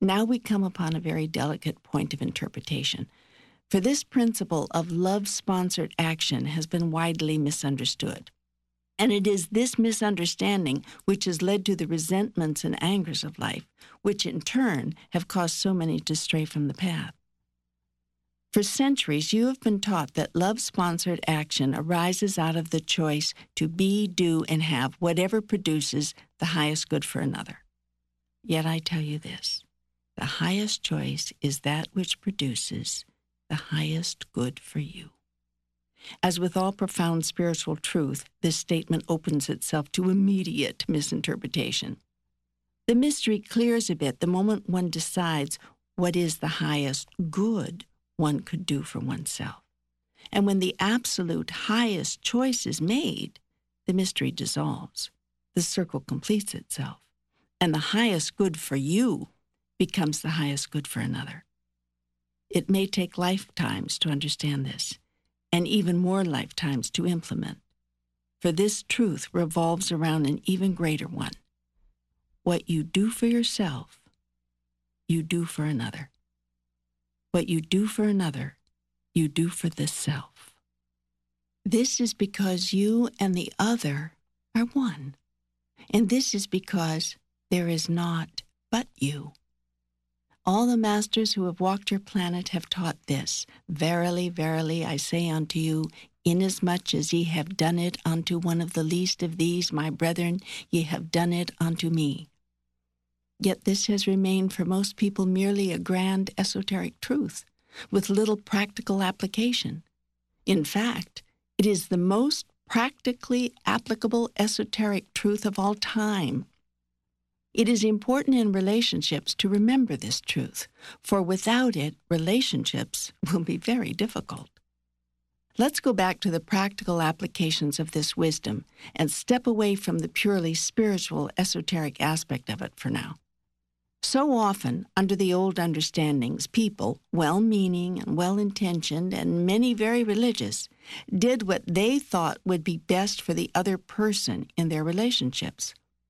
Now we come upon a very delicate point of interpretation, for this principle of love-sponsored action has been widely misunderstood. And it is this misunderstanding which has led to the resentments and angers of life, which in turn have caused so many to stray from the path. For centuries, you have been taught that love-sponsored action arises out of the choice to be, do, and have whatever produces the highest good for another. Yet I tell you this, the highest choice is that which produces the highest good for you. As with all profound spiritual truth, this statement opens itself to immediate misinterpretation. The mystery clears a bit the moment one decides what is the highest good one could do for oneself. And when the absolute highest choice is made, the mystery dissolves, the circle completes itself, and the highest good for you becomes the highest good for another. It may take lifetimes to understand this, and even more lifetimes to implement, for this truth revolves around an even greater one. What you do for yourself, you do for another. What you do for another, you do for the self. This is because you and the other are one, and this is because there is naught but you. All the masters who have walked your planet have taught this. Verily, verily, I say unto you, inasmuch as ye have done it unto one of the least of these, my brethren, ye have done it unto me. Yet this has remained for most people merely a grand esoteric truth, with little practical application. In fact, it is the most practically applicable esoteric truth of all time. It is important in relationships to remember this truth, for without it, relationships will be very difficult. Let's go back to the practical applications of this wisdom and step away from the purely spiritual, esoteric aspect of it for now. So often, under the old understandings, people, well-meaning and well-intentioned and many very religious, did what they thought would be best for the other person in their relationships.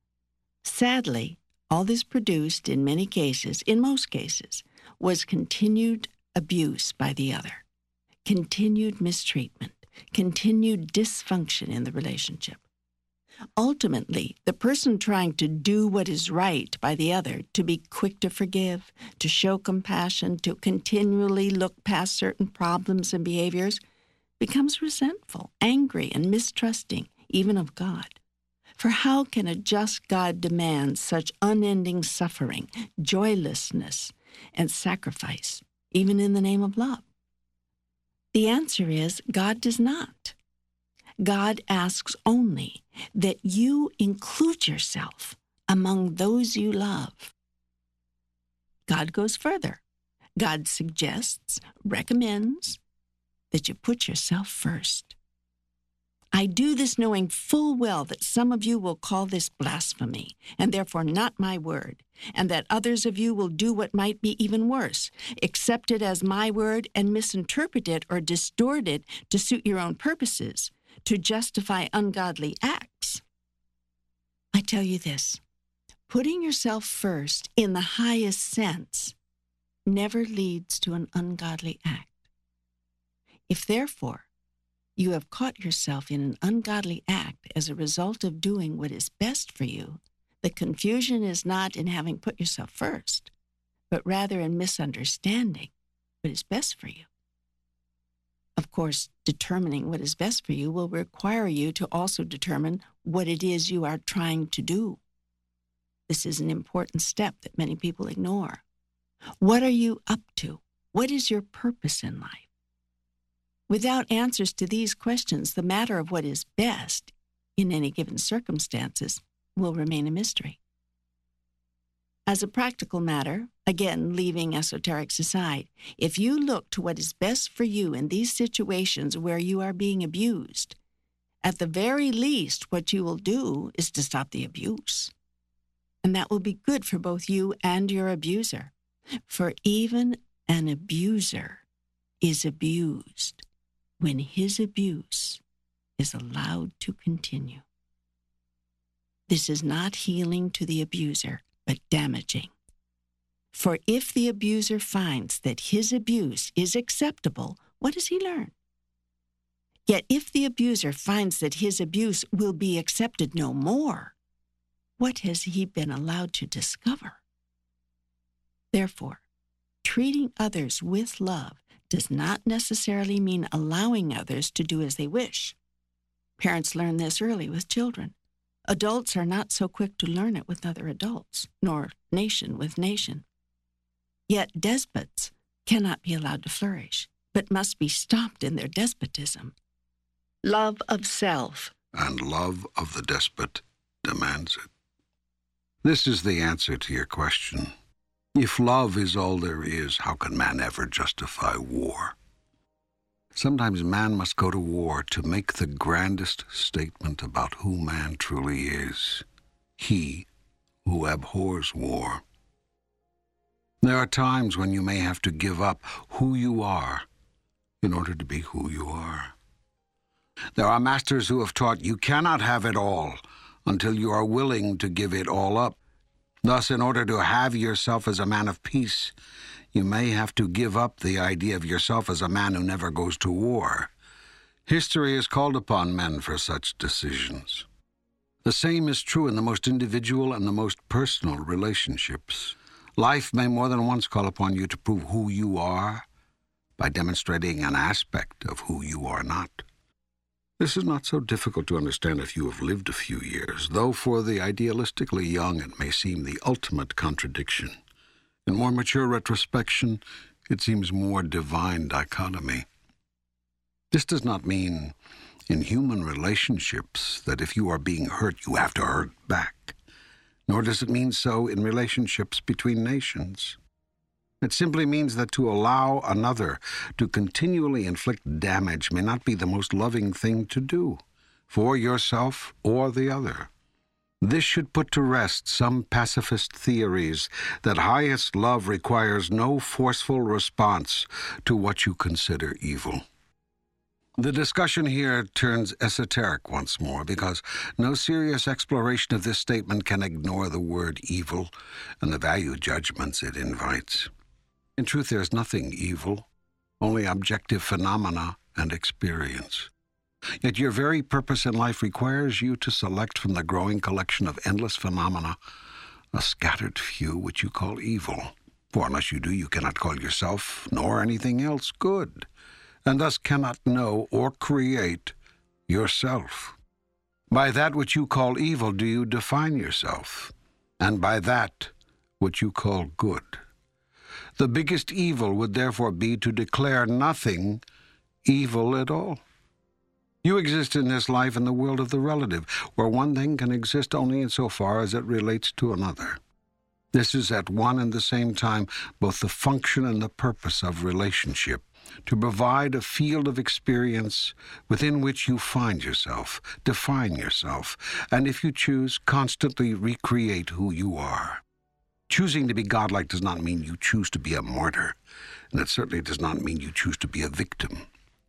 Sadly, all this produced, in many cases, in most cases, was continued abuse by the other, continued mistreatment, continued dysfunction in the relationship. Ultimately, the person trying to do what is right by the other, to be quick to forgive, to show compassion, to continually look past certain problems and behaviors, becomes resentful, angry, and mistrusting, even of God. For how can a just God demand such unending suffering, joylessness, and sacrifice, even in the name of love? The answer is God does not. God asks only that you include yourself among those you love. God goes further. God suggests, recommends that you put yourself first. I do this knowing full well that some of you will call this blasphemy, and therefore not my word, and that others of you will do what might be even worse, accept it as my word and misinterpret it or distort it to suit your own purposes, to justify ungodly acts. I tell you this, putting yourself first in the highest sense never leads to an ungodly act. If therefore you have caught yourself in an ungodly act as a result of doing what is best for you, the confusion is not in having put yourself first, but rather in misunderstanding what is best for you. Of course, determining what is best for you will require you to also determine what it is you are trying to do. This is an important step that many people ignore. What are you up to? What is your purpose in life? Without answers to these questions, the matter of what is best in any given circumstances will remain a mystery. As a practical matter, again, leaving esoterics aside, if you look to what is best for you in these situations where you are being abused, at the very least, what you will do is to stop the abuse. And that will be good for both you and your abuser. For even an abuser is abused when his abuse is allowed to continue. This is not healing to the abuser, but damaging. For if the abuser finds that his abuse is acceptable, what does he learn? Yet if the abuser finds that his abuse will be accepted no more, what has he been allowed to discover? Therefore, treating others with love does not necessarily mean allowing others to do as they wish. Parents learn this early with children. Adults are not so quick to learn it with other adults, nor nation with nation. Yet despots cannot be allowed to flourish, but must be stopped in their despotism. Love of self and love of the despot demands it. This is the answer to your question. If love is all there is, how can man ever justify war? Sometimes man must go to war to make the grandest statement about who man truly is. He who abhors war. There are times when you may have to give up who you are in order to be who you are. There are masters who have taught you cannot have it all until you are willing to give it all up. Thus, in order to have yourself as a man of peace, you may have to give up the idea of yourself as a man who never goes to war. History has called upon men for such decisions. The same is true in the most individual and the most personal relationships. Life may more than once call upon you to prove who you are by demonstrating an aspect of who you are not. This is not so difficult to understand if you have lived a few years, though for the idealistically young it may seem the ultimate contradiction. In more mature retrospection, it seems more divine dichotomy. This does not mean in human relationships that if you are being hurt, you have to hurt back. Nor does it mean so in relationships between nations. It simply means that to allow another to continually inflict damage may not be the most loving thing to do, for yourself or the other. This should put to rest some pacifist theories that highest love requires no forceful response to what you consider evil. The discussion here turns esoteric once more, because no serious exploration of this statement can ignore the word evil and the value judgments it invites. In truth, there is nothing evil, only objective phenomena and experience. Yet your very purpose in life requires you to select from the growing collection of endless phenomena a scattered few which you call evil. For unless you do, you cannot call yourself, nor anything else, good, and thus cannot know or create yourself. By that which you call evil do you define yourself, and by that which you call good. The biggest evil would therefore be to declare nothing evil at all. You exist in this life in the world of the relative, where one thing can exist only insofar as it relates to another. This is at one and the same time both the function and the purpose of relationship, to provide a field of experience within which you find yourself, define yourself, and if you choose, constantly recreate who you are. Choosing to be godlike does not mean you choose to be a martyr, and it certainly does not mean you choose to be a victim.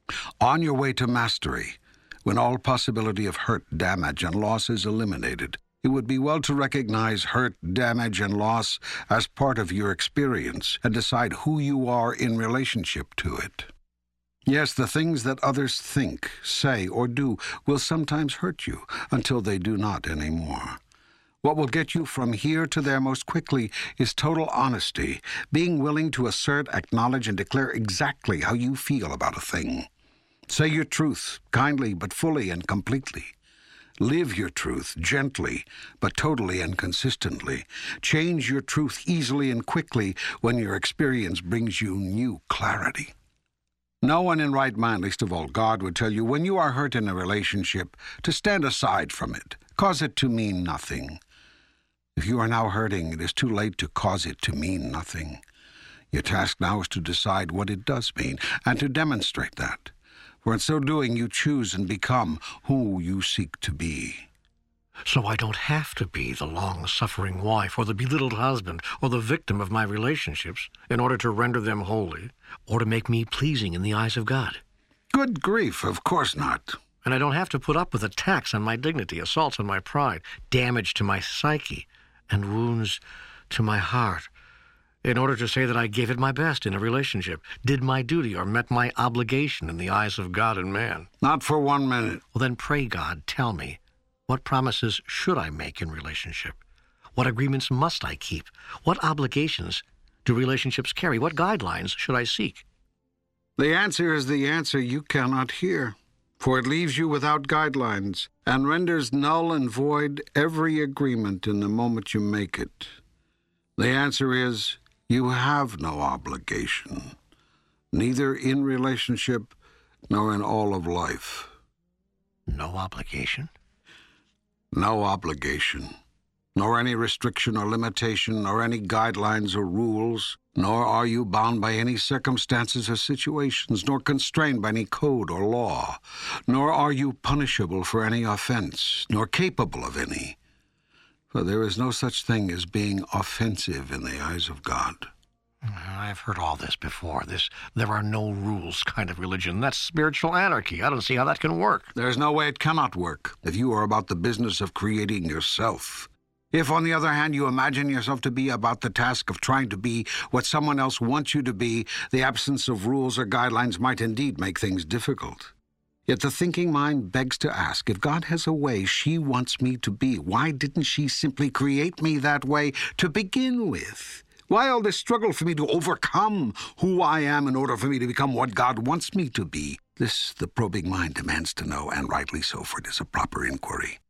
On your way to mastery, when all possibility of hurt, damage, and loss is eliminated, it would be well to recognize hurt, damage, and loss as part of your experience and decide who you are in relationship to it. Yes, the things that others think, say, or do will sometimes hurt you until they do not anymore. What will get you from here to there most quickly is total honesty, being willing to assert, acknowledge, and declare exactly how you feel about a thing. Say your truth, kindly but fully and completely. Live your truth, gently but totally and consistently. Change your truth easily and quickly when your experience brings you new clarity. No one in right mind, least of all God, would tell you when you are hurt in a relationship to stand aside from it, cause it to mean nothing. If you are now hurting, it is too late to cause it to mean nothing. Your task now is to decide what it does mean and to demonstrate that. For in so doing, you choose and become who you seek to be. So I don't have to be the long-suffering wife or the belittled husband or the victim of my relationships in order to render them holy or to make me pleasing in the eyes of God. Good grief, of course not. And I don't have to put up with attacks on my dignity, assaults on my pride, damage to my psyche, and wounds to my heart in order to say that I gave it my best in a relationship, did my duty, or met my obligation in the eyes of God and man? Not for 1 minute. Well, then pray God, tell me, what promises should I make in relationship? What agreements must I keep? What obligations do relationships carry? What guidelines should I seek? The answer is the answer you cannot hear, for it leaves you without guidelines and renders null and void every agreement in the moment you make it. The answer is you have no obligation, neither in relationship nor in all of life. No obligation? No obligation, nor any restriction or limitation, nor any guidelines or rules, nor are you bound by any circumstances or situations, nor constrained by any code or law, nor are you punishable for any offense, nor capable of any. For there is no such thing as being offensive in the eyes of God. I've heard all this before, this there are no rules kind of religion. That's spiritual anarchy. I don't see how that can work. There's no way it cannot work if you are about the business of creating yourself. If, on the other hand, you imagine yourself to be about the task of trying to be what someone else wants you to be, the absence of rules or guidelines might indeed make things difficult. Yet the thinking mind begs to ask, if God has a way she wants me to be, why didn't she simply create me that way to begin with? Why all this struggle for me to overcome who I am in order for me to become what God wants me to be? This the probing mind demands to know, and rightly so, for it is a proper inquiry.